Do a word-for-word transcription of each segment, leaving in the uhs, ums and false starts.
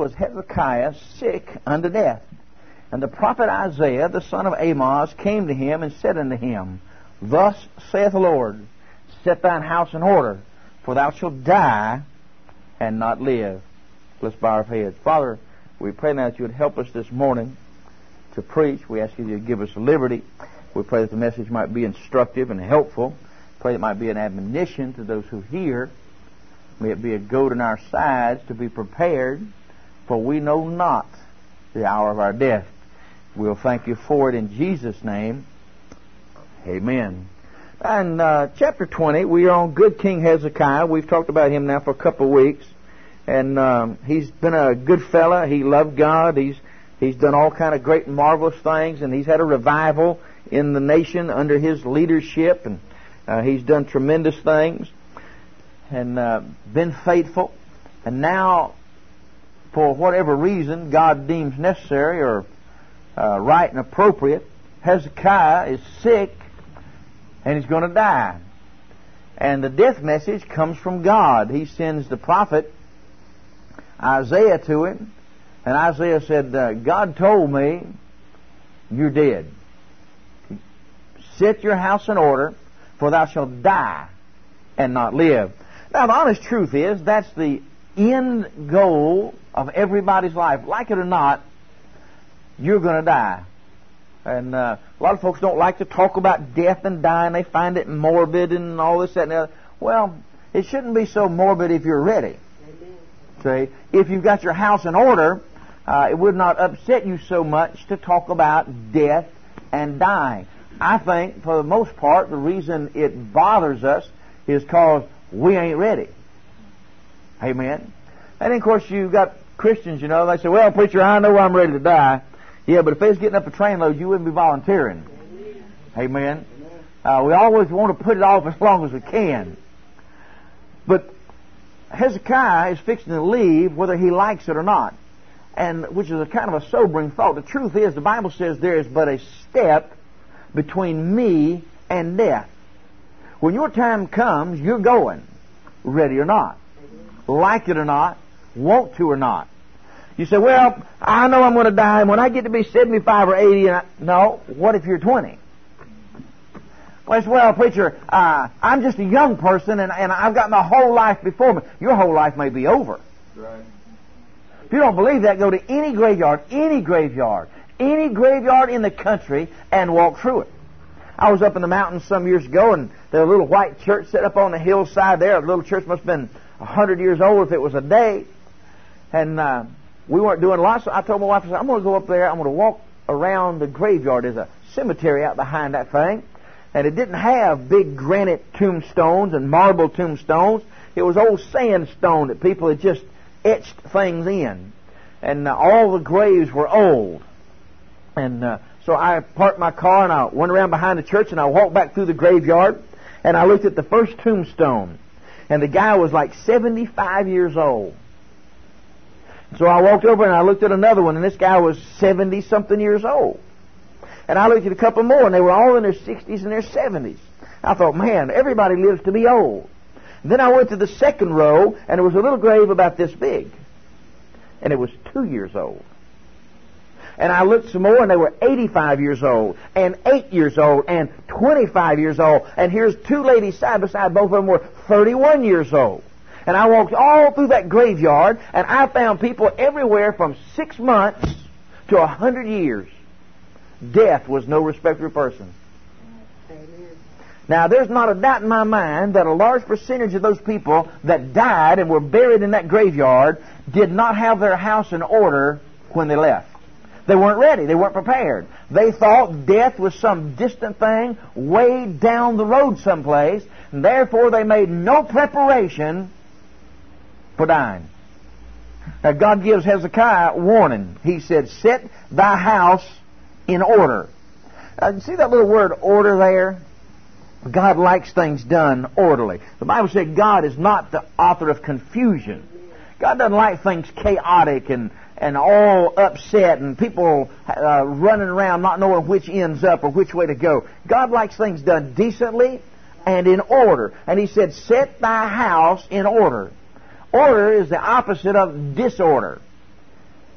was Hezekiah sick unto death. And the prophet Isaiah, the son of Amoz, came to him and said unto him, Thus saith the Lord, Set thine house in order, for thou shalt die and not live. Let's bow our heads. Father, we pray now that you would help us this morning to preach. We ask you to give us liberty. We pray that the message might be instructive and helpful. Pray it might be an admonition to those who hear. May it be a goad in our sides to be prepared, for we know not the hour of our death. We'll thank you for it in Jesus' name. Amen. And uh, chapter twenty, we are on good King Hezekiah. We've talked about him now for a couple of weeks. And um, he's been a good fella. He loved God. He's he's done all kind of great and marvelous things. And he's had a revival in the nation under his leadership. And uh, he's done tremendous things. And uh, been faithful. And now, for whatever reason God deems necessary or uh, right and appropriate, Hezekiah is sick and he's going to die. And the death message comes from God. He sends the prophet Isaiah to him, and Isaiah said, uh, God told me you're dead. Set your house in order, for thou shalt die and not live. Now, the honest truth is, that's the end goal of everybody's life. Like it or not, you're going to die. And uh, a lot of folks don't like to talk about death and dying. They find it morbid and all this, that, and the other. Well, it shouldn't be so morbid if you're ready. Amen. See, if you've got your house in order, uh, it would not upset you so much to talk about death and dying. I think, for the most part, the reason it bothers us is because we ain't ready. Amen. And, of course, you've got Christians, you know, they say, well, preacher, I know I'm ready to die. Yeah, but if they was getting up a train load, you wouldn't be volunteering. Amen. Amen. Uh, we always want to put it off as long as we can. But Hezekiah is fixing to leave whether he likes it or not, and which is a kind of a sobering thought. The truth is, the Bible says there is but a step between me and death. When your time comes, you're going, ready or not, like it or not, want to or not. You say, well, I know I'm going to die, and when I get to be seventy-five or eighty, and I... no, what if you're twenty? Well, it's, well, preacher, uh, I'm just a young person, and, and I've got my whole life before me. Your whole life may be over. Right. If you don't believe that, go to any graveyard, any graveyard, any graveyard in the country, and walk through it. I was up in the mountains some years ago, and there was a little white church set up on the hillside there. The little church must have been a hundred years old if it was a day. And uh, we weren't doing lots. So I told my wife, I said, I'm going to go up there. I'm going to walk around the graveyard. There's a cemetery out behind that thing. And it didn't have big granite tombstones and marble tombstones. It was old sandstone that people had just etched things in. And uh, all the graves were old. And uh, so I parked my car and I went around behind the church and I walked back through the graveyard. And I looked at the first tombstone. And the guy was like seventy-five years old. So I walked over and I looked at another one, and this guy was seventy-something years old. And I looked at a couple more, and they were all in their sixties and their seventies. I thought, man, everybody lives to be old. And then I went to the second row, and there was a little grave about this big. And it was two years old. And I looked some more, and they were eighty-five years old, and eight years old, and twenty-five years old. And here's two ladies side by side, both of them were thirty-one years old. And I walked all through that graveyard, and I found people everywhere from six months to a hundred years. Death was no respecter of person. Amen. Now, there's not a doubt in my mind that a large percentage of those people that died and were buried in that graveyard did not have their house in order when they left. They weren't ready. They weren't prepared. They thought death was some distant thing way down the road someplace, and therefore they made no preparation for dying. Now, God gives Hezekiah warning. He said, set thy house in order. Uh, see that little word order there? God likes things done orderly. The Bible said God is not the author of confusion. God doesn't like things chaotic and, and all upset and people uh, running around not knowing which end's up or which way to go. God likes things done decently and in order. And He said, set thy house in order. Order is the opposite of disorder.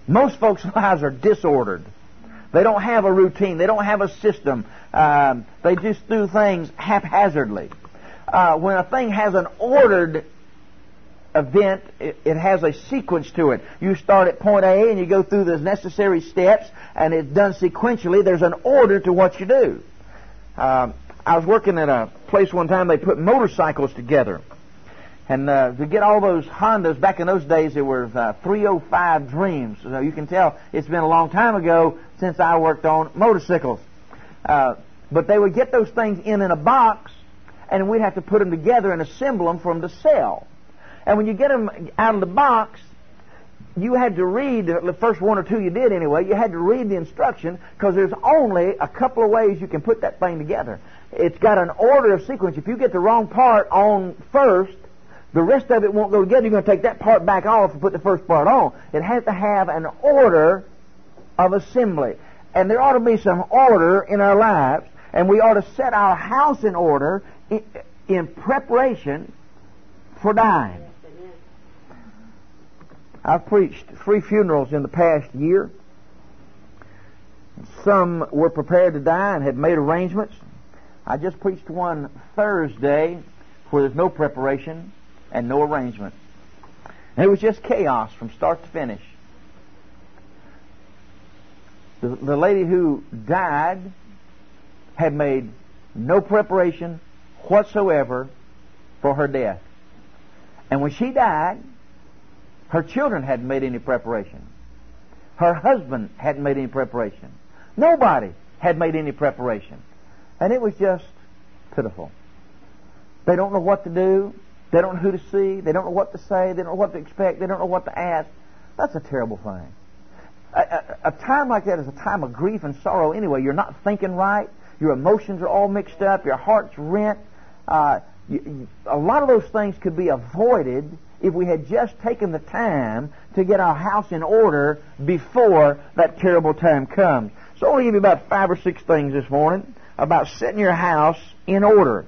Most folks' lives are disordered. They don't have a routine. They don't have a system. Um, they just do things haphazardly. Uh, when a thing has an ordered event, it, it has a sequence to it. You start at point A and you go through the necessary steps, and it's done sequentially. There's an order to what you do. Um, I was working at a place one time. They put motorcycles together. And uh, to get all those Hondas, back in those days, there were uh, three oh five Dreams. So you can tell it's been a long time ago since I worked on motorcycles. Uh, but they would get those things in in a box, and we'd have to put them together and assemble them for them to sell. And when you get them out of the box, you had to read, the first one or two you did anyway, you had to read the instruction, because there's only a couple of ways you can put that thing together. It's got an order of sequence. If you get the wrong part on first, the rest of it won't go together. You're going to take that part back off and put the first part on. It has to have an order of assembly. And there ought to be some order in our lives, and we ought to set our house in order in, in preparation for dying. I've preached three funerals in the past year. Some were prepared to die and had made arrangements. I just preached one Thursday where there's no preparation and no arrangement. And it was just chaos from start to finish. The, the lady who died had made no preparation whatsoever for her death. And when she died, her children hadn't made any preparation. Her husband hadn't made any preparation. Nobody had made any preparation. And it was just pitiful. They don't know what to do. They don't know who to see. They don't know what to say. They don't know what to expect. They don't know what to ask. That's a terrible thing. A, a, a time like that is a time of grief and sorrow anyway. You're not thinking right. Your emotions are all mixed up. Your heart's rent. Uh, you, you, a lot of those things could be avoided if we had just taken the time to get our house in order before that terrible time comes. So I want to give you about five or six things this morning about setting your house in order.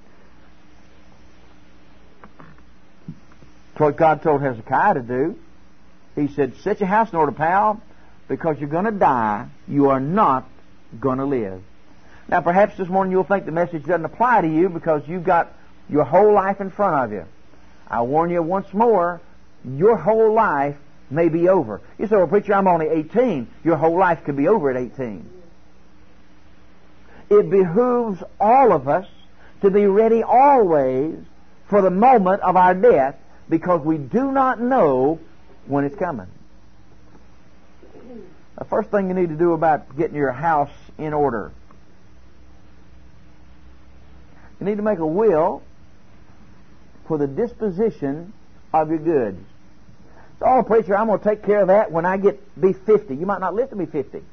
That's what God told Hezekiah to do. He said, set your house in order, pal, because you're going to die. You are not going to live. Now, perhaps this morning you'll think the message doesn't apply to you because you've got your whole life in front of you. I warn you once more, your whole life may be over. You say, well, preacher, I'm only eighteen. Your whole life could be over at eighteen. It behooves all of us to be ready always for the moment of our death, because we do not know when it's coming. The first thing you need to do about getting your house in order, you need to make a will for the disposition of your goods. So, oh, preacher, I'm going to take care of that when I get be fifty. You might not live to be fifty.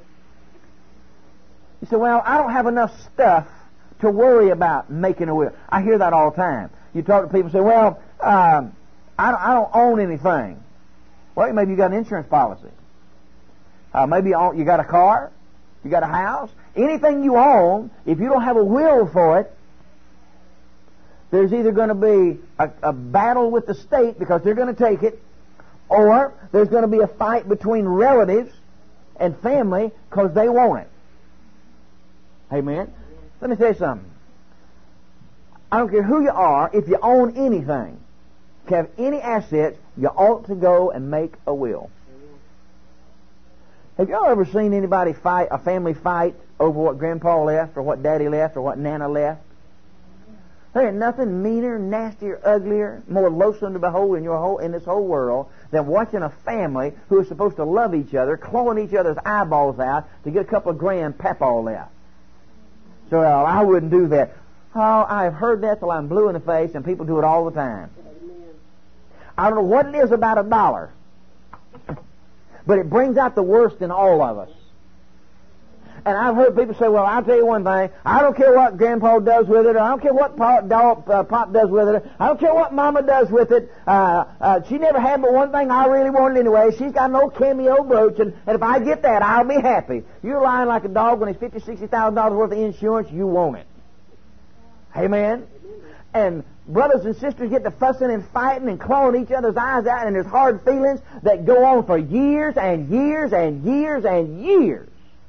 You say, well, I don't have enough stuff to worry about making a will. I hear that all the time. You talk to people and say, well, um, I, don't, I don't own anything. Well, maybe you got an insurance policy. Uh, maybe you, own, you got a car. You got a house. Anything you own, if you don't have a will for it, there's either going to be a, a battle with the state because they're going to take it, or there's going to be a fight between relatives and family because they want it. Amen? Let me tell you something. I don't care who you are, if you own anything, if you have any assets, you ought to go and make a will. Have y'all ever seen anybody fight, a family fight, over what Grandpa left, or what Daddy left, or what Nana left? There ain't nothing meaner, nastier, uglier, more loathsome to behold in your whole in this whole world than watching a family who is supposed to love each other, clawing each other's eyeballs out to get a couple of grand papaw left. So well, I wouldn't do that. Oh, I've heard that till I'm blue in the face, and people do it all the time. I don't know what it is about a dollar, but it brings out the worst in all of us. And I've heard people say, well, I'll tell you one thing. I don't care what Grandpa does with it, or I don't care what Pop, dog, uh, Pop does with it. I don't care what Mama does with it. Uh, uh, she never had but one thing I really wanted anyway. She's got an old cameo brooch, and, and if I get that, I'll be happy. You're lying like a dog when it's fifty thousand, sixty thousand dollars worth of insurance. You want it. Amen? and brothers and sisters get to fussing and fighting and clawing each other's eyes out, and there's hard feelings that go on for years and years and years and years.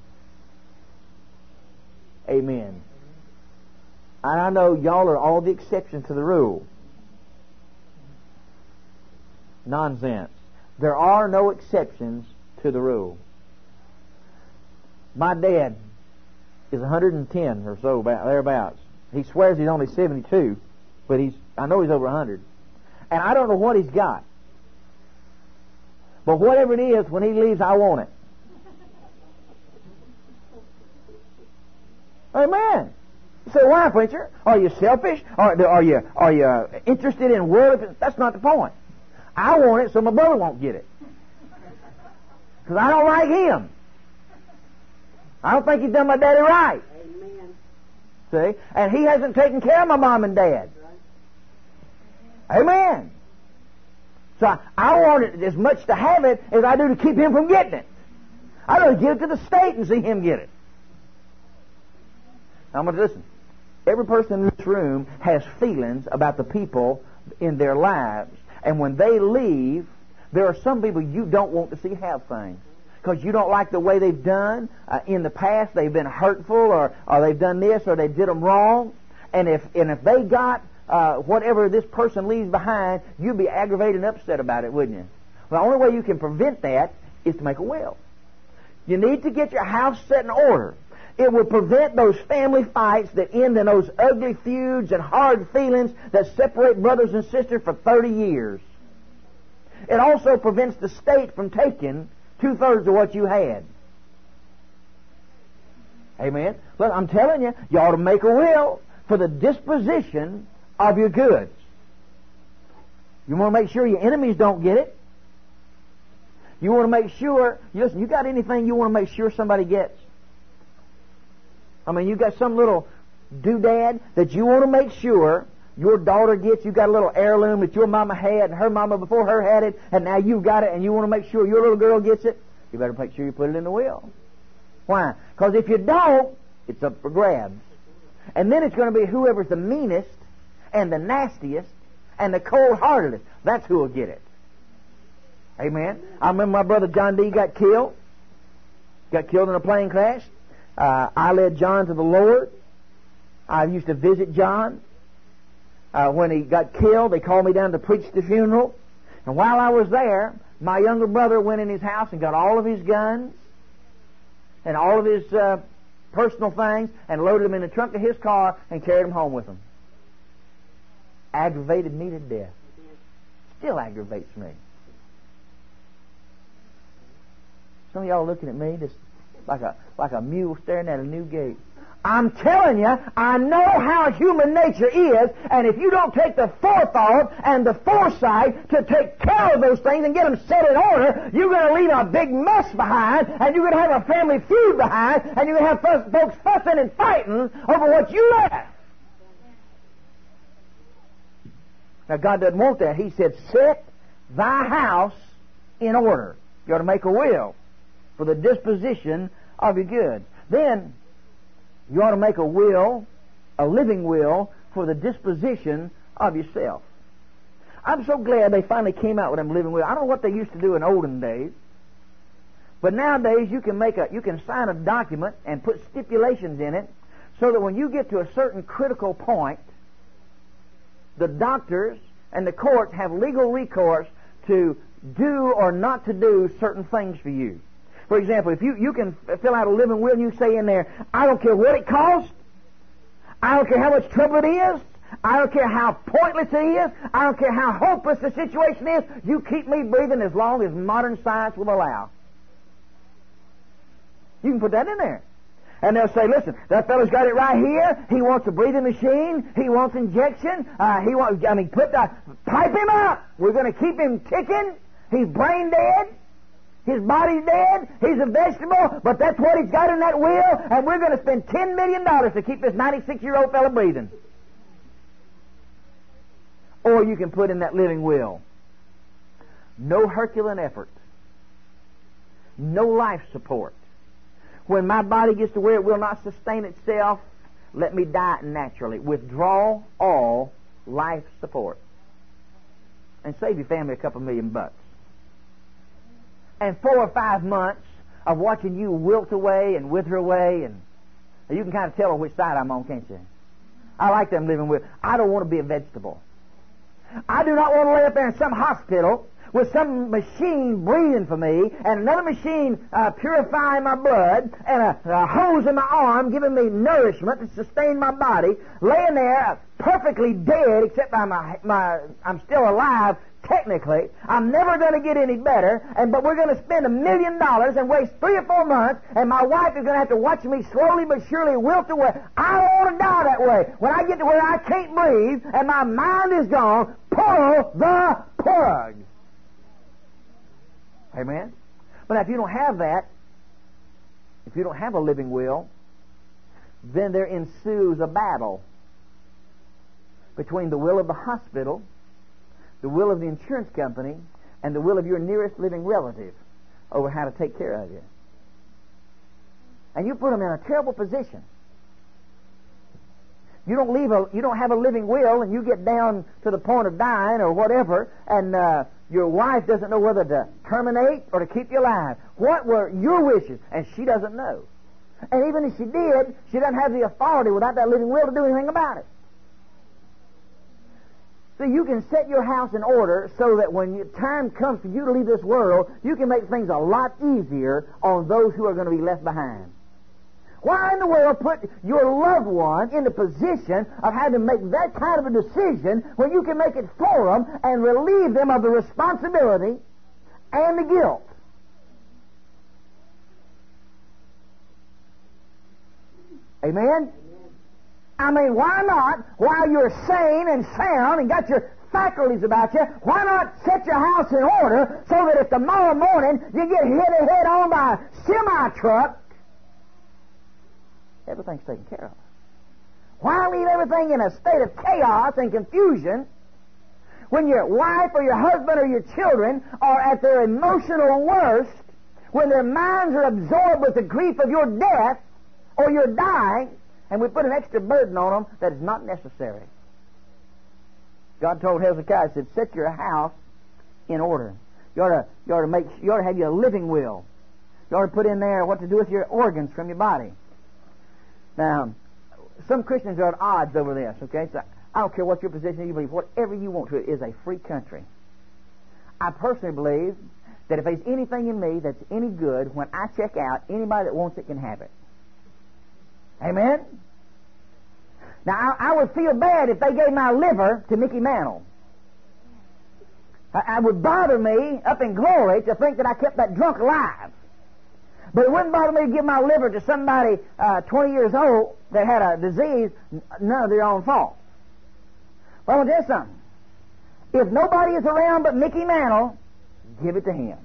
Amen. And I know y'all are all the exceptions to the rule. Nonsense. There are no exceptions to the rule. My dad is one hundred ten or so, thereabouts. He swears he's only seventy-two, but he's I know he's over one hundred. And I don't know what he's got. But whatever it is, when he leaves, I want it. Amen. You say, why, preacher? Are you selfish? Are, are you are you interested in worldly? That's not the point. I want it so my brother won't get it. Because I don't like him. I don't think he's done my daddy right. Amen. See? And he hasn't taken care of my mom and dad. Right. Amen. So I, I want it as much to have it as I do to keep him from getting it. I'd rather give it to the state and see him get it. Now I'm going to listen. Every person in this room has feelings about the people in their lives. And when they leave, there are some people you don't want to see have things. Because you don't like the way they've done. Uh, in the past, they've been hurtful, or, or they've done this, or they did them wrong. And if and if they got uh, whatever this person leaves behind, you'd be aggravated and upset about it, wouldn't you? Well, the only way you can prevent that is to make a will. You need to get your house set in order. It will prevent those family fights that end in those ugly feuds and hard feelings that separate brothers and sisters for thirty years. It also prevents the state from taking two-thirds of what you had. Amen? Look, I'm telling you, you ought to make a will for the disposition of your goods. You want to make sure your enemies don't get it. You want to make sure, listen, you got anything you want to make sure somebody gets? I mean, you got some little doodad that you want to make sure your daughter gets. You got a little heirloom that your mama had and her mama before her had it, and now you've got it, and you want to make sure your little girl gets it. You better make sure you put it in the will. Why? Because if you don't, it's up for grabs. And then it's going to be whoever's the meanest and the nastiest and the cold-heartedest. That's who will get it. Amen. I remember my brother John D. got killed. Got killed in a plane crash. Uh, I led John to the Lord. I used to visit John. Uh, when he got killed, they called me down to preach the funeral. And while I was there, my younger brother went in his house and got all of his guns and all of his uh, personal things and loaded them in the trunk of his car and carried them home with him. Aggravated me to death. Still aggravates me. Some of y'all looking at me just like a like a mule staring at a new gate. I'm telling you, I know how human nature is, and if you don't take the forethought and the foresight to take care of those things and get them set in order, you're going to leave a big mess behind, and you're going to have a family feud behind, and you're going to have fuss, folks fussing and fighting over what you left. Now, God doesn't want that. He said, set thy house in order. You ought to make a will for the disposition of your goods. Then, you ought to make a will, a living will, for the disposition of yourself. I'm so glad they finally came out with them living will. I don't know what they used to do in olden days, but nowadays you can make a, you can sign a document and put stipulations in it, so that when you get to a certain critical point, the doctors and the courts have legal recourse to do or not to do certain things for you. For example, if you, you can fill out a living will and you say in there, I don't care what it costs, I don't care how much trouble it is, I don't care how pointless it is, I don't care how hopeless the situation is, you keep me breathing as long as modern science will allow. You can put that in there. And they'll say, listen, that fellow's got it right here. He wants a breathing machine. He wants injection. Uh, he wants, I mean, put the, pipe him up. We're going to keep him ticking. He's brain dead. His body's dead. He's a vegetable. But that's what he's got in that will. And we're going to spend ten million dollars to keep this ninety-six-year-old fellow breathing. Or you can put in that living will, no Herculean effort. No life support. When my body gets to where it will not sustain itself, let me die naturally. Withdraw all life support and save your family a couple million bucks. And four or five months of watching you wilt away and wither away, and you can kind of tell on which side I'm on, can't you? I like them living with. I don't want to be a vegetable. I do not want to lay up there in some hospital with some machine breathing for me, and another machine uh, purifying my blood, and a, a hose in my arm giving me nourishment to sustain my body, laying there perfectly dead, except by my, my I'm still alive technically. I'm never going to get any better, and but we're going to spend a million dollars and waste three or four months, and my wife is going to have to watch me slowly but surely wilt away. I don't want to die that way. When I get to where I can't breathe and my mind is gone, pull the plug. Amen? But if you don't have that, if you don't have a living will, then there ensues a battle between the will of the hospital, the will of the insurance company, and the will of your nearest living relative over how to take care of you. And you put them in a terrible position. You don't leave a, you don't have a living will, and you get down to the point of dying or whatever, and uh, your wife doesn't know whether to terminate or to keep you alive. What were your wishes? And she doesn't know. And even if she did, she doesn't have the authority without that living will to do anything about it. So you can set your house in order so that when your time comes for you to leave this world, you can make things a lot easier on those who are going to be left behind. Why in the world put your loved one in the position of having to make that kind of a decision when you can make it for them and relieve them of the responsibility and the guilt? Amen? I mean, why not, while you're sane and sound and got your faculties about you, why not set your house in order so that if tomorrow morning you get hit head on by a semi-truck, everything's taken care of? Why leave everything in a state of chaos and confusion when your wife or your husband or your children are at their emotional worst, when their minds are absorbed with the grief of your death or your dying, and we put an extra burden on them that is not necessary? God told Hezekiah, said, set your house in order. You ought to, you ought to make, you ought to have your living will. You ought to put in there what to do with your organs from your body. Now, some Christians are at odds over this, okay? So I don't care what your position, you believe whatever you want to. It is a free country. I personally believe that if there's anything in me that's any good, when I check out, anybody that wants it can have it. Amen? Now, I, I would feel bad if they gave my liver to Mickey Mantle. I, it would bother me up in glory to think that I kept that drunk alive. But it wouldn't bother me to give my liver to somebody uh, twenty years old that had a disease, none of their own fault. But I want to tell you something. If nobody is around but Mickey Mantle, give it to him.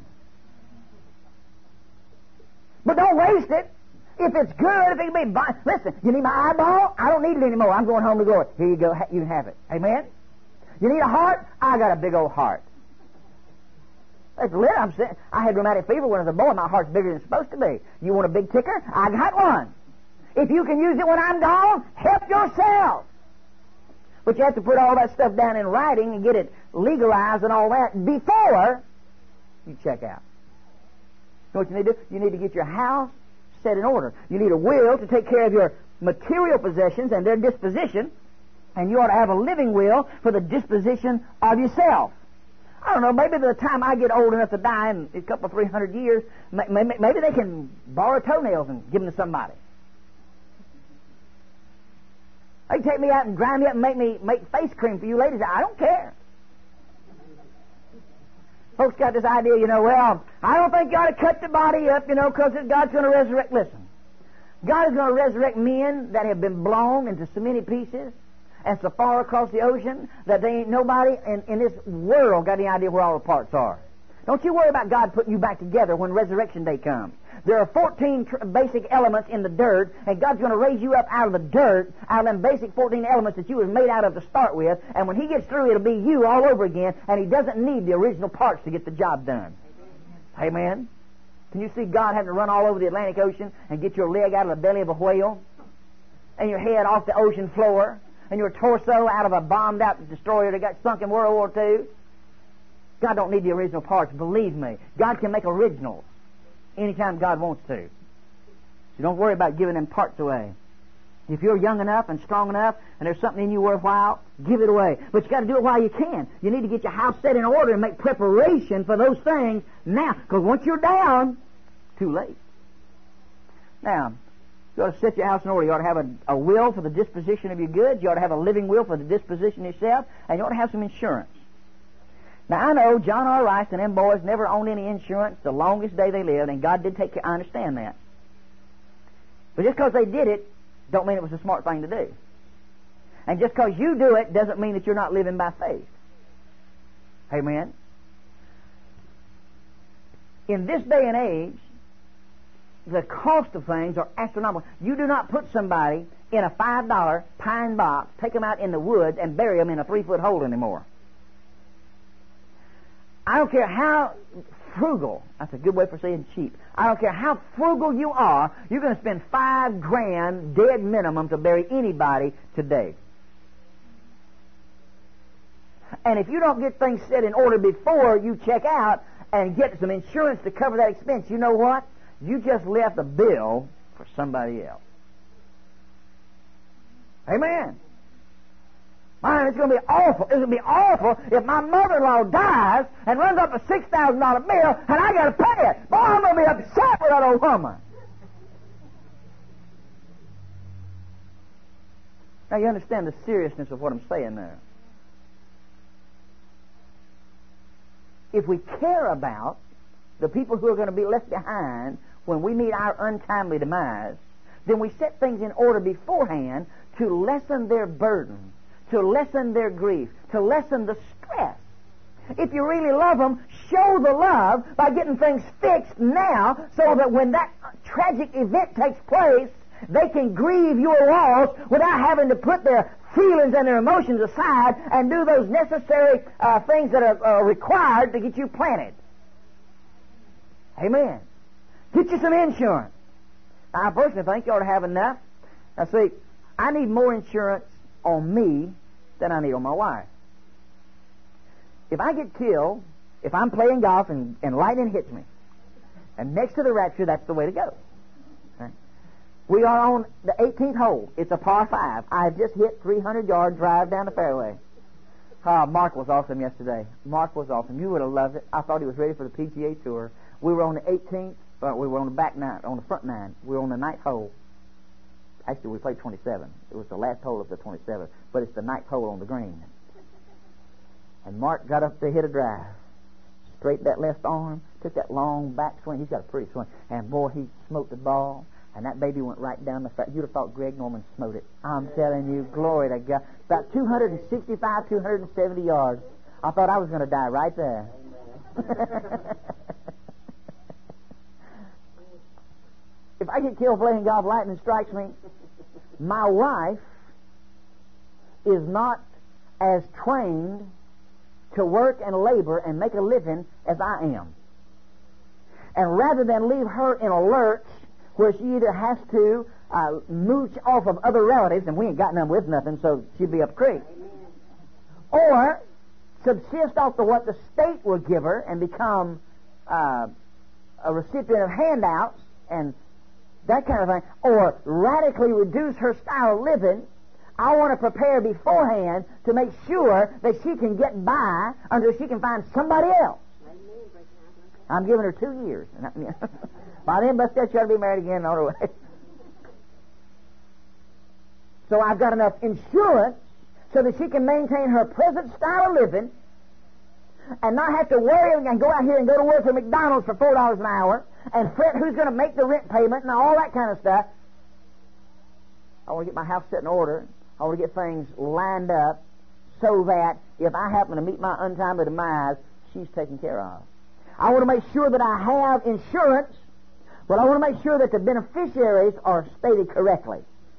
But don't waste it. If it's good, if it can be... Listen, you need my eyeball? I don't need it anymore. I'm going home to glory. Here you go. You can have it. Amen? You need a heart? I got a big old heart. It's lit. I'm saying, I had rheumatic fever when I was a boy. My heart's bigger than it's supposed to be. You want a big ticker? I got one. If you can use it when I'm gone, help yourself. But you have to put all that stuff down in writing and get it legalized and all that before you check out. You know what you need to do? You need to get your house set in order. You need a will to take care of your material possessions and their disposition, and you ought to have a living will for the disposition of yourself. I don't know, maybe by the time I get old enough to die in a couple of three hundred years, maybe, maybe they can borrow toenails and give them to somebody. They can take me out and grind me up and make me make face cream for you ladies. I don't care. Folks got this idea, you know, well, I don't think you ought to cut the body up, you know, because God's going to resurrect. Listen, God is going to resurrect men that have been blown into so many pieces and so far across the ocean that they ain't nobody in, in this world got any idea where all the parts are. Don't you worry about God putting you back together when resurrection day comes. There are fourteen tr- basic elements in the dirt, and God's going to raise you up out of the dirt, out of them basic fourteen elements that you was made out of to start with, and when He gets through, it'll be you all over again, and He doesn't need the original parts to get the job done. Amen? Amen? Can you see God having to run all over the Atlantic Ocean and get your leg out of the belly of a whale and your head off the ocean floor and your torso out of a bombed-out destroyer that got sunk in World War Two. God don't need the original parts. Believe me, God can make originals anytime God wants to. So don't worry about giving them parts away. If you're young enough and strong enough and there's something in you worthwhile, give it away. But you got to do it while you can. You need to get your house set in order and make preparation for those things now. Because once you're down, too late. Now, you ought to set your house in order. You ought to have a, a will for the disposition of your goods. You ought to have a living will for the disposition of yourself. And you ought to have some insurance. Now, I know John R. Rice and them boys never owned any insurance the longest day they lived, and God did take care. I understand that. But just because they did it, don't mean it was a smart thing to do. And just because you do it doesn't mean that you're not living by faith. Amen? In this day and age, the cost of things are astronomical. You do not put somebody in a five dollar pine box, take them out in the woods, and bury them in a three-foot hole anymore. I don't care how frugal, that's a good way for saying cheap. I don't care how frugal you are, you're going to spend five grand dead minimum to bury anybody today. And if you don't get things set in order before you check out and get some insurance to cover that expense, you know what? You just left a bill for somebody else. Amen. Man, it's going to be awful. It's going to be awful if my mother-in-law dies and runs up a six thousand dollar bill and I got to pay it. Boy, I'm going to be upset with that old woman. Now, you understand the seriousness of what I'm saying there. If we care about the people who are going to be left behind when we meet our untimely demise, then we set things in order beforehand to lessen their burden, to lessen their grief, to lessen the stress. If you really love them, show the love by getting things fixed now so that when that tragic event takes place, they can grieve your loss without having to put their feelings and their emotions aside and do those necessary uh, things that are uh, required to get you planted. Amen. Get you some insurance. Now, I personally think you ought to have enough. Now, see, I need more insurance on me than I need on my wife. If I get killed, if I'm playing golf and, and lightning hits me, and next to the rapture, that's the way to go. Right? We are on the eighteenth hole. It's a par five. I have just hit three hundred yard drive down the fairway. Ah, Mark was awesome yesterday. Mark was awesome. You would have loved it. I thought he was ready for the P G A Tour. We were on the eighteenth. Well, we were on the back nine, on the front nine. We were on the ninth hole. Actually, we played twenty-seven. It was the last hole of the twenty-seven, but it's the ninth hole on the green. And Mark got up to hit a drive. Straightened that left arm, took that long back swing. He's got a pretty swing. And boy, he smoked the ball, and that baby went right down the fairway. You'd have thought Greg Norman smote it. I'm telling you, glory to God. About two hundred sixty-five, two hundred seventy yards. I thought I was going to die right there. If I get killed playing golf, lightning strikes me, my wife is not as trained to work and labor and make a living as I am. And rather than leave her in a lurch where she either has to uh, mooch off of other relatives, and we ain't got none with nothing, so she'd be up creek, or subsist off to what the state will give her and become uh, a recipient of handouts and that kind of thing, or radically reduce her style of living, I want to prepare beforehand to make sure that she can get by until she can find somebody else. I'm giving her two years. By then, but still, she ought to be married again on her way. So I've got enough insurance so that she can maintain her present style of living and not have to worry and go out here and go to work for McDonald's for four dollars an hour and fret who's going to make the rent payment and all that kind of stuff. I want to get my house set in order. I want to get things lined up so that if I happen to meet my untimely demise, she's taken care of. I want to make sure that I have insurance, but I want to make sure that the beneficiaries are stated correctly.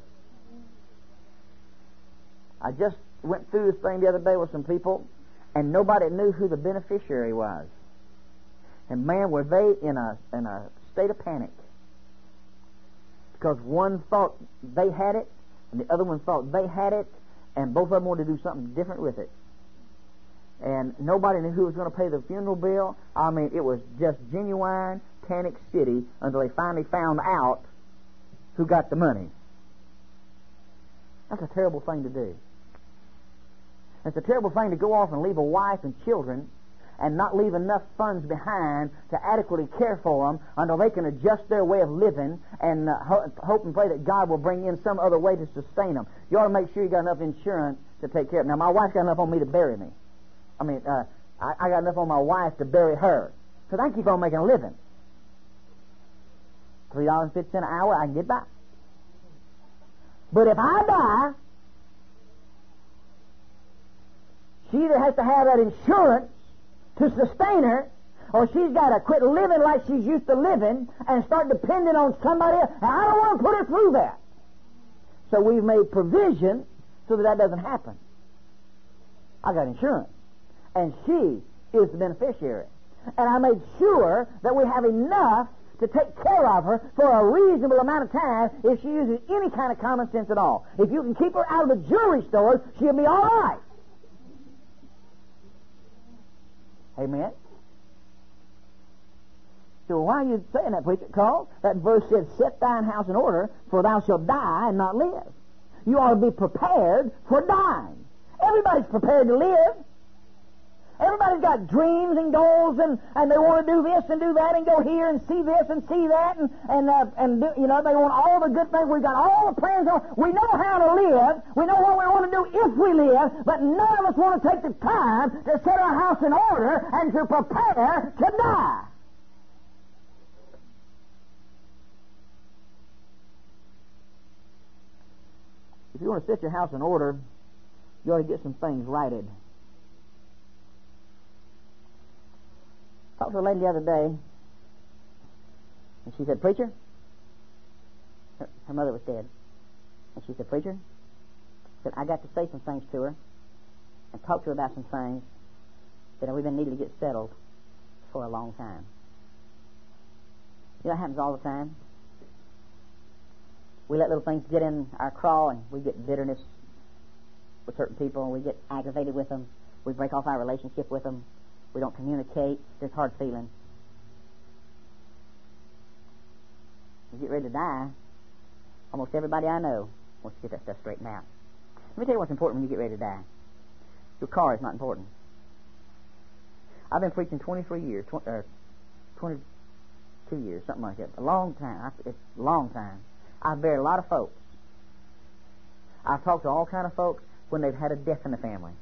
I just went through this thing the other day with some people, and nobody knew who the beneficiary was. And man, were they in a in a state of panic. Because one thought they had it, and the other one thought they had it, and both of them wanted to do something different with it. And nobody knew who was going to pay the funeral bill. I mean, it was just genuine Panic City until they finally found out who got the money. That's a terrible thing to do. It's a terrible thing to go off and leave a wife and children and not leave enough funds behind to adequately care for them until they can adjust their way of living and uh, ho- hope and pray that God will bring in some other way to sustain them. You ought to make sure you got enough insurance to take care of them. Now, my wife's got enough on me to bury me. I mean, uh, I, I got enough on my wife to bury her. Because I can keep on making a living. three dollars and fifty cents an hour, I can get by. But if I die, she either has to have that insurance to sustain her, or she's got to quit living like she's used to living and start depending on somebody else. And I don't want to put her through that. So we've made provision so that that doesn't happen. I got insurance. And she is the beneficiary. And I made sure that we have enough to take care of her for a reasonable amount of time if she uses any kind of common sense at all. If you can keep her out of the jewelry stores, she'll be all right. Amen? So why are you saying that, preacher? Because that verse said, set thine house in order, for thou shalt die and not live. You ought to be prepared for dying. Everybody's prepared to live. Everybody's got dreams and goals, and, and they want to do this and do that and go here and see this and see that, and and uh, and do, you know, they want all the good things. We've got all the plans. We know how to live. We know what we want to do if we live, but none of us want to take the time to set our house in order and to prepare to die. If you want to set your house in order, you ought to get some things righted. I talked to a lady the other day, and she said, preacher, her, her mother was dead, and she said, preacher, said, I got to say some things to her and talk to her about some things that we've been needing to get settled for a long time. You know, that happens all the time. We let little things get in our craw, and we get bitterness with certain people, and we get aggravated with them. We break off our relationship with them. We don't communicate. There's hard feelings. You get ready to die, almost everybody I know wants to get that stuff straightened out. Let me tell you what's important when you get ready to die. Your car is not important. I've been preaching twenty-three years, twenty, uh, twenty-two years, something like that. A long time. I, it's a long time. I've buried a lot of folks. I've talked to all kind of folks when they've had a death in the family.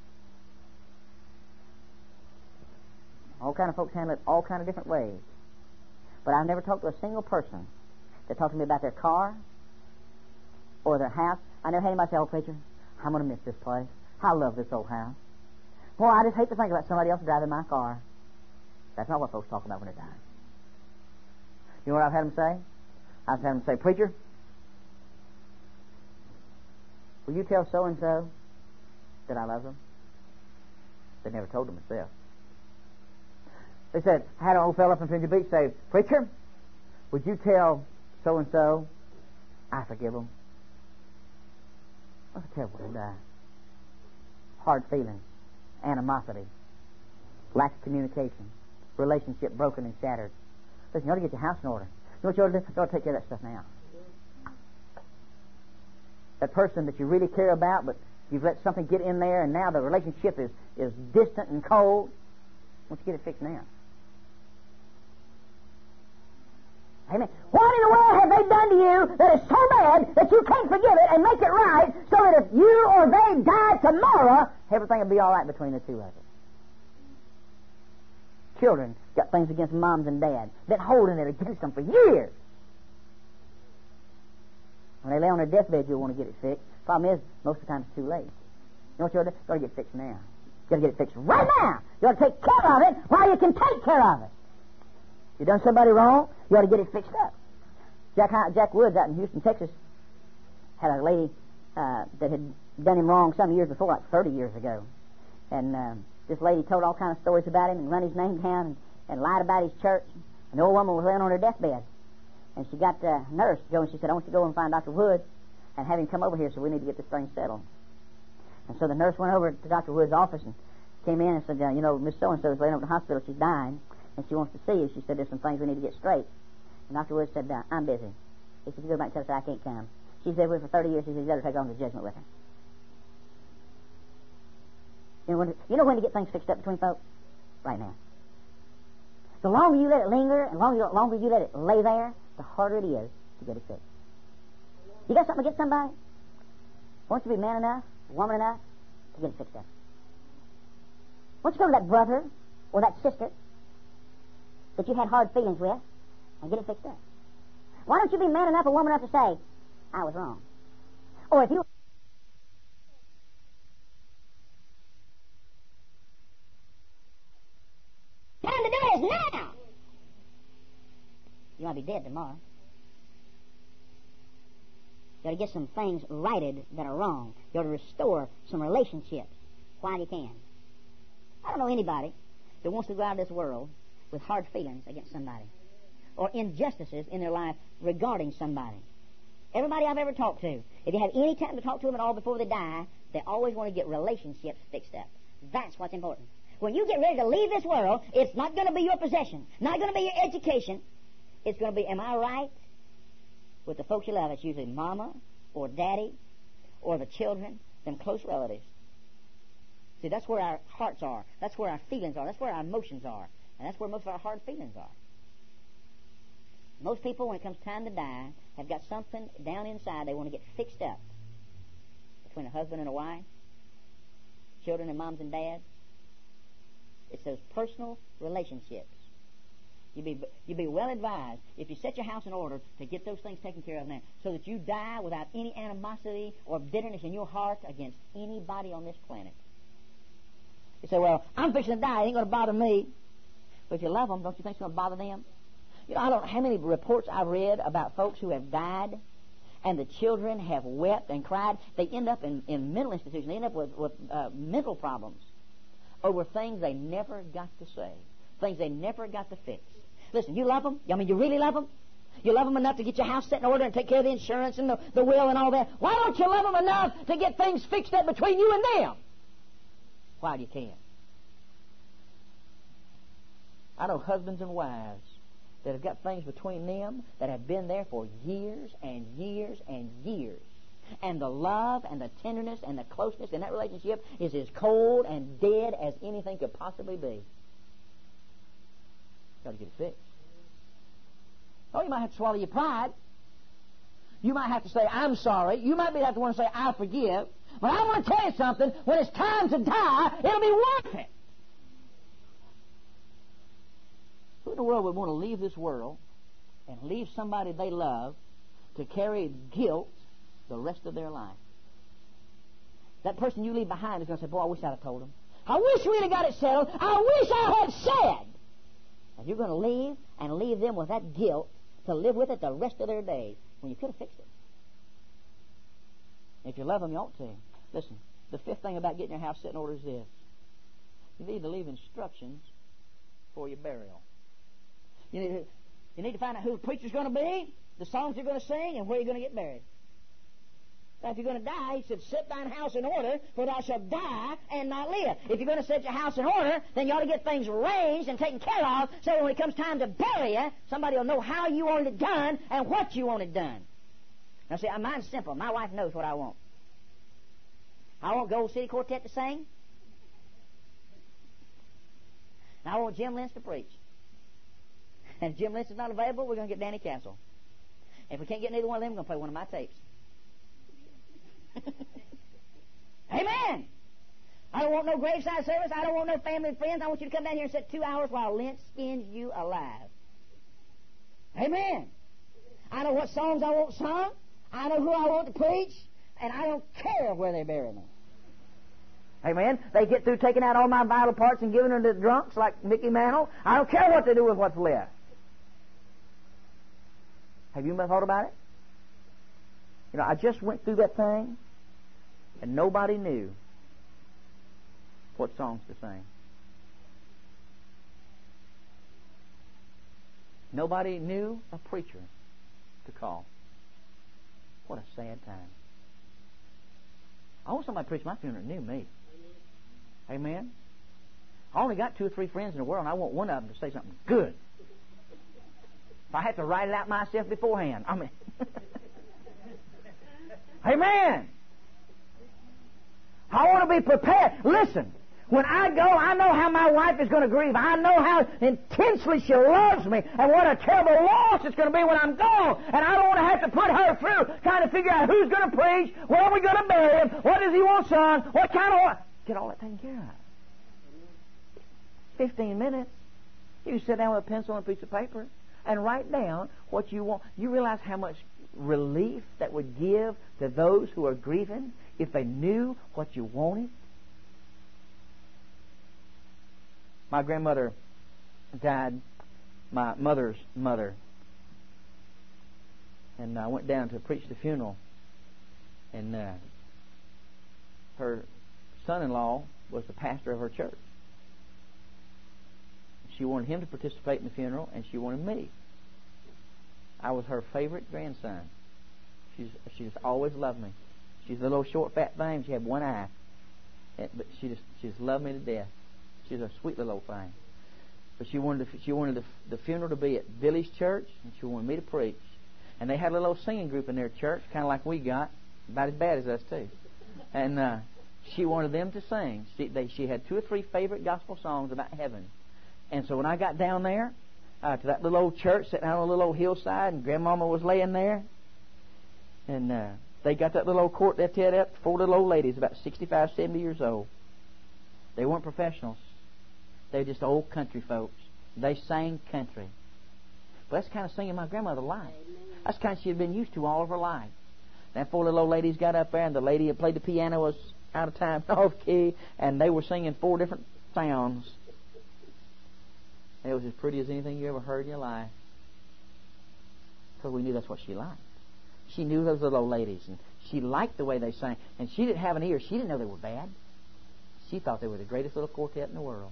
All kind of folks handle it all kind of different ways. But I've never talked to a single person that talked to me about their car or their house. I never had anybody say, oh, preacher, I'm going to miss this place. I love this old house. Boy, I just hate to think about somebody else driving my car. That's not what folks talk about when they're dying. You know what I've had them say? I've had them say, preacher, will you tell so-and-so that I love them? They never told them themselves. They said, I had an old fellow up in Virginia Beach say, preacher, would you tell so-and-so I forgive them? That's a terrible way to die. Hard feelings, animosity, lack of communication, relationship broken and shattered. Listen, you ought to get your house in order. You know what you ought to do? You ought to take care of that stuff now. That person that you really care about, but you've let something get in there, and now the relationship is, is distant and cold. Why don't you get it fixed now? Amen. What in the world have they done to you that is so bad that you can't forgive it and make it right, so that if you or they die tomorrow, everything will be all right between the two of us? Children got things against moms and dads, been holding it against them for years. When they lay on their deathbed, you'll want to get it fixed. Problem is, most of the time it's too late. You know what you ought to do? You ought to get it fixed now. You ought to get it fixed right now. You ought to take care of it while you can take care of it. You done somebody wrong, you ought to get it fixed up. Jack Jack Woods out in Houston, Texas, had a lady uh, that had done him wrong some years before, like thirty years ago. And uh, this lady told all kinds of stories about him and run his name down and, and lied about his church. And the old woman was laying on her deathbed. And she got the nurse to go, and she said, I want you to go and find Doctor Woods and have him come over here, so we need to get this thing settled. And so the nurse went over to Doctor Wood's office and came in and said, uh, you know, Miss So-and-so is laying over at the hospital. She's dying, and she wants to see you. She said, there's some things we need to get straight. And Doctor Wood said, uh, I'm busy. He said, you go back and tell her I can't come. She's been with her for thirty years. He said, you better take on the judgment with her. You know, when, you know when to get things fixed up between folks? Right now. The longer you let it linger, and the longer, longer you let it lay there, the harder it is to get it fixed. You got something against somebody? Won't you be man enough, woman enough, to get it fixed up? Won't you go to that brother or that sister that you had hard feelings with and get it fixed up? Why don't you be man enough or woman enough to say, I was wrong? Or if you... Time to do it is now! You might be dead tomorrow. You ought to get some things righted that are wrong. You ought to restore some relationships while you can. I don't know anybody that wants to go out of this world with hard feelings against somebody or injustices in their life regarding somebody. Everybody I've ever talked to, if you have any time to talk to them at all before they die, they always want to get relationships fixed up. That's what's important. When you get ready to leave this world, it's not going to be your possession, not going to be your education. It's going to be, am I right with the folks you love? It's usually mama or daddy or the children, them close relatives. See, that's where our hearts are. That's where our feelings are. That's where our emotions are. And that's where most of our hard feelings are. Most people, when it comes time to die, have got something down inside they want to get fixed up. Between a husband and a wife, children and moms and dads. It's those personal relationships. You'd be, you'd be well advised if you set your house in order to get those things taken care of now, so that you die without any animosity or bitterness in your heart against anybody on this planet. You say, well, I'm fixing to die. It ain't going to bother me. But if you love them, don't you think it's going to bother them? You know, I don't know how many reports I've read about folks who have died and the children have wept and cried. They end up in, in mental institutions. They end up with, with uh, mental problems over things they never got to say, things they never got to fix. Listen, you love them? I mean, you really love them? You love them enough to get your house set in order and take care of the insurance and the, the will and all that. Why don't you love them enough to get things fixed up between you and them? While you can. I know husbands and wives that have got things between them that have been there for years and years and years. And the love and the tenderness and the closeness in that relationship is as cold and dead as anything could possibly be. Got to get it fixed. Oh, you might have to swallow your pride. You might have to say, I'm sorry. You might be have to want to say, I forgive. But I want to tell you something. When it's time to die, it'll be worth it. Who in the world would want to leave this world and leave somebody they love to carry guilt the rest of their life? That person you leave behind is going to say, boy, I wish I'd have told him. I wish we'd have got it settled. I wish I had said. And you're going to leave and leave them with that guilt to live with it the rest of their days when you could have fixed it. If you love them, you ought to. Listen, the fifth thing about getting your house set in order is this. You need to leave instructions for your burial. You need to, you need to find out who the preacher's going to be, the songs you're going to sing, and where you're going to get buried. Now, if you're going to die, he said, set thine house in order, for thou shalt die and not live. If you're going to set your house in order, then you ought to get things arranged and taken care of, so when it comes time to bury you, somebody will know how you want it done and what you want it done. Now, see, mine's simple. My wife knows what I want. I want Gold City Quartet to sing. And I want Jim Lynch to preach. And if Jim Lynch is not available, we're going to get Danny Castle. If we can't get neither one of them, we're going to play one of my tapes. Amen. I don't want no graveside service. I don't want no family and friends. I want you to come down here and sit two hours while Lynch skins you alive. Amen. I know what songs I want sung. I know who I want to preach. And I don't care where they bury me. Amen. They get through taking out all my vital parts and giving them to the drunks like Mickey Mantle. I don't care what they do with what's left. Have you ever thought about it? You know, I just went through that thing, and nobody knew what songs to sing. Nobody knew a preacher to call. What a sad time. I want somebody to preach my funeral that knew me. Amen? I only got two or three friends in the world, and I want one of them to say something good. If I had to write it out myself beforehand, I mean... Amen! I want to be prepared. Listen, when I go, I know how my wife is going to grieve. I know how intensely she loves me and what a terrible loss it's going to be when I'm gone. And I don't want to have to put her through trying to figure out who's going to preach, where are we going to bury him, what does he want sung, what kind of... Get all that taken care of. Fifteen minutes. You sit down with a pencil and a piece of paper and write down what you want. You realize how much relief that would give to those who are grieving if they knew what you wanted? My grandmother died, my mother's mother. And I went down to preach the funeral. And uh, her son-in-law was the pastor of her church. She wanted him to participate in the funeral, and she wanted me. I was her favorite grandson. She's she's always loved me. She's a little short, fat thing. She had one eye, but she just she just loved me to death. She's a sweet little old thing. But she wanted to, she wanted the, the funeral to be at Village Church, and she wanted me to preach. And they had a little singing group in their church, kind of like we got, about as bad as us too. And uh, she wanted them to sing. She they, she had two or three favorite gospel songs about heaven. And so when I got down there uh, to that little old church, sitting out on a little old hillside, and Grandmama was laying there, and uh, they got that little old court they set up, four little old ladies, about sixty-five, seventy years old. They weren't professionals. They were just old country folks. They sang country. But that's the kind of singing my grandmother liked. That's the kind she had been used to all of her life. That four little old ladies got up there, and the lady that played the piano was out of time, off key, and they were singing four different sounds. It was as pretty as anything you ever heard in your life. Because we knew that's what she liked. She knew those little old ladies, and she liked the way they sang. And she didn't have an ear. She didn't know they were bad. She thought they were the greatest little quartet in the world.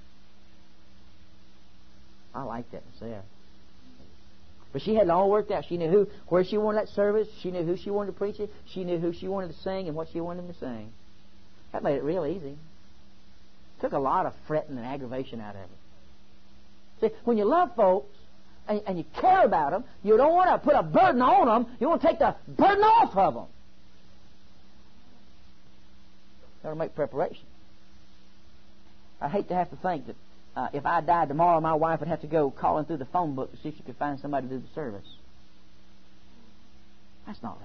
I liked that myself. But she had it all worked out. She knew who, where she wanted that service. She knew who she wanted to preach it. She knew who she wanted to sing and what she wanted them to sing. That made it real easy. Took a lot of fretting and aggravation out of it. See, when you love folks and, and you care about them, you don't want to put a burden on them. You want to take the burden off of them. You got to make preparation. I hate to have to think that uh, if I died tomorrow, my wife would have to go calling through the phone book to see if she could find somebody to do the service. That's not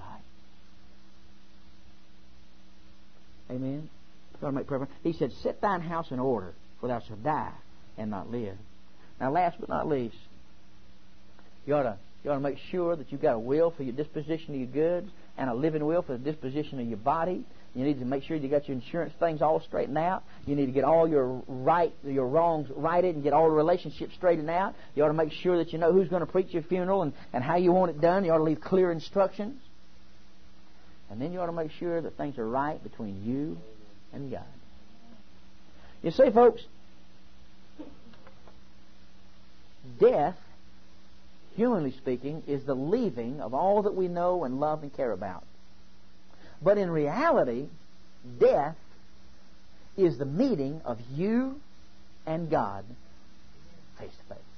right. Amen. You got to make preparation. He said, "Set thine house in order, for thou shalt die and not live." Now, last but not least, you ought to you ought to make sure that you've got a will for your disposition of your goods and a living will for the disposition of your body. You need to make sure you got your insurance things all straightened out. You need to get all your right, your wrongs righted and get all the relationships straightened out. You ought to make sure that you know who's going to preach your funeral and, and how you want it done. You ought to leave clear instructions. And then you ought to make sure that things are right between you and God. You see, folks, death, humanly speaking, is the leaving of all that we know and love and care about. But in reality, death is the meeting of you and God face to face.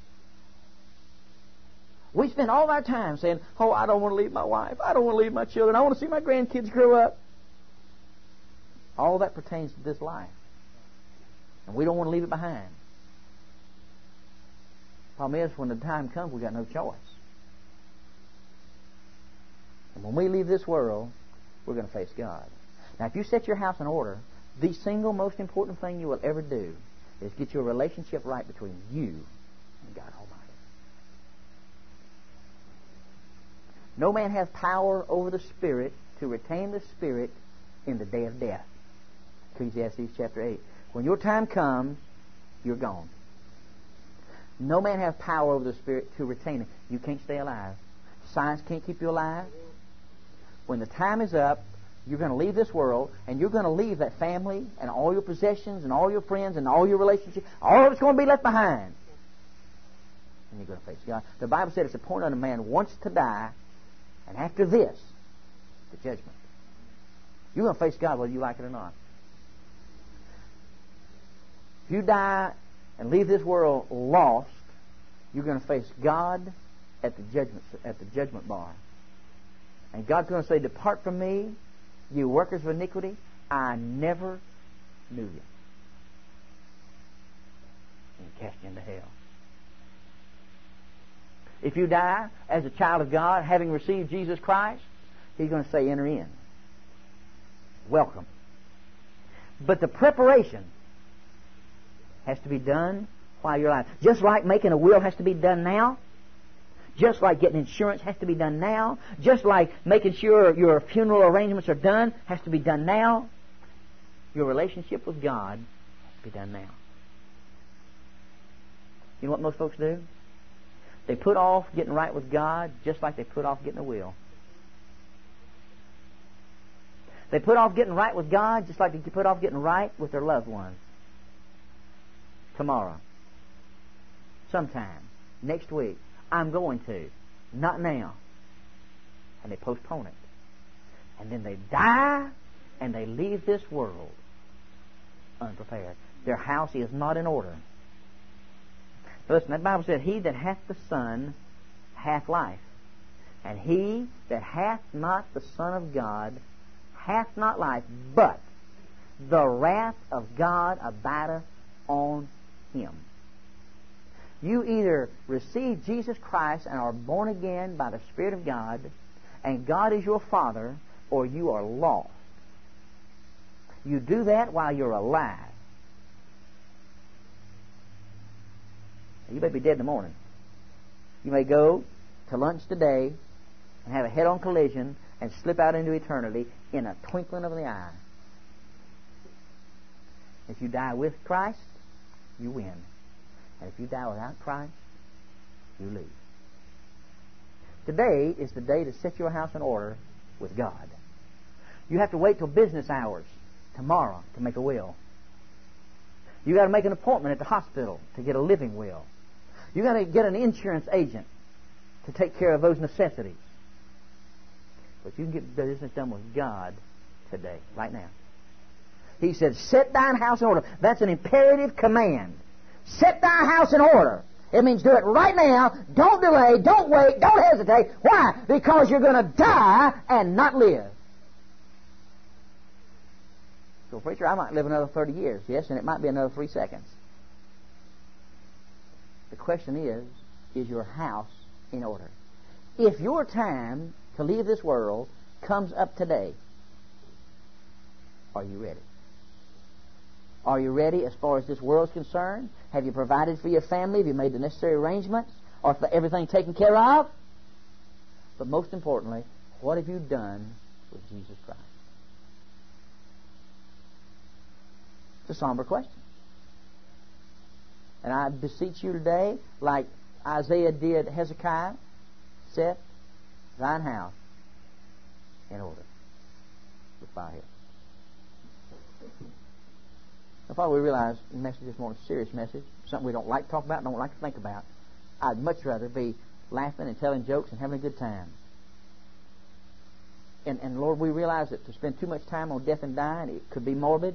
We spend all our time saying, "Oh, I don't want to leave my wife. I don't want to leave my children. I want to see my grandkids grow up." All that pertains to this life. And we don't want to leave it behind. Problem is, when the time comes, we've got no choice. And when we leave this world, we're going to face God. Now, if you set your house in order, the single most important thing you will ever do is get your relationship right between you and God Almighty. No man has power over the Spirit to retain the Spirit in the day of death. Ecclesiastes chapter eight. When your time comes, you're gone. No man has power over the Spirit to retain it. You can't stay alive. Science can't keep you alive. When the time is up, you're going to leave this world, and you're going to leave that family and all your possessions and all your friends and all your relationships. All of it's going to be left behind. And you're going to face God. The Bible said it's appointed unto man once to die, and after this, the judgment. You're going to face God whether you like it or not. If you die and leave this world lost, you're going to face God at the judgment at the judgment bar. And God's going to say, "Depart from me, you workers of iniquity. I never knew you." And cast you into hell. If you die as a child of God, having received Jesus Christ, He's going to say, "Enter in. Welcome." But the preparation has to be done while you're alive. Just like making a will has to be done now. Just like getting insurance has to be done now. Just like making sure your funeral arrangements are done has to be done now. Your relationship with God has to be done now. You know what most folks do? They put off getting right with God just like they put off getting a will. They put off getting right with God just like they put off getting right with their loved ones. Tomorrow. Sometime. Next week. I'm going to. Not now. And they postpone it. And then they die and they leave this world unprepared. Their house is not in order. Listen, that Bible said, "He that hath the Son hath life. And he that hath not the Son of God hath not life, but the wrath of God abideth on him." You either receive Jesus Christ and are born again by the Spirit of God, and God is your Father, or you are lost. You do that while you're alive. You may be dead in the morning. You may go to lunch today and have a head-on collision and slip out into eternity in a twinkling of the eye. If you die with Christ, you win. And if you die without Christ, you lose. Today is the day to set your house in order with God. You have to wait till business hours tomorrow to make a will. You got to make an appointment at the hospital to get a living will. You got to get an insurance agent to take care of those necessities. But you can get business done with God today, right now. He said, "Set thine house in order." That's an imperative command. Set thy house in order. It means do it right now. Don't delay. Don't wait. Don't hesitate. Why? Because you're going to die and not live. So, preacher, I might live another thirty years. Yes, and it might be another three seconds. The question is, is your house in order? If your time to leave this world comes up today, are you ready? Are you ready as far as this world is concerned? Have you provided for your family? Have you made the necessary arrangements? Or everything taken care of? But most importantly, what have you done with Jesus Christ? It's a somber question. And I beseech you today, like Isaiah did Hezekiah, set thine house in order. With fire here. Now, Father, we realize the message this morning is a serious message, something we don't like to talk about, don't like to think about. I'd much rather be laughing and telling jokes and having a good time. And, and Lord, we realize that to spend too much time on death and dying, it could be morbid.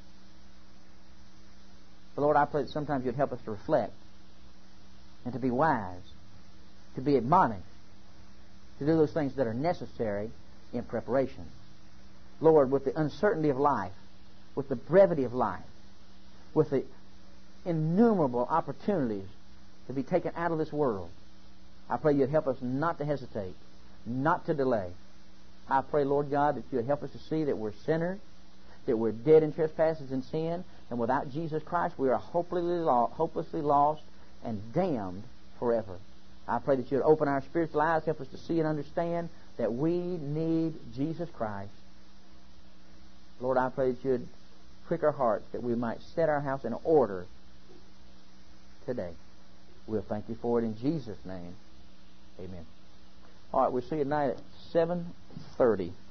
But Lord, I pray that sometimes You'd help us to reflect and to be wise, to be admonished, to do those things that are necessary in preparation. Lord, with the uncertainty of life, with the brevity of life, with the innumerable opportunities to be taken out of this world, I pray You'd help us not to hesitate, not to delay. I pray, Lord God, that You'd help us to see that we're sinners, that we're dead in trespasses and sin, and without Jesus Christ we are hopelessly lost, hopelessly lost and damned forever. I pray that You'd open our spiritual eyes, help us to see and understand that we need Jesus Christ. Lord, I pray that You'd prick our hearts that we might set our house in order today. We'll thank You for it in Jesus' name. Amen. All right, we'll see you tonight at seven thirty.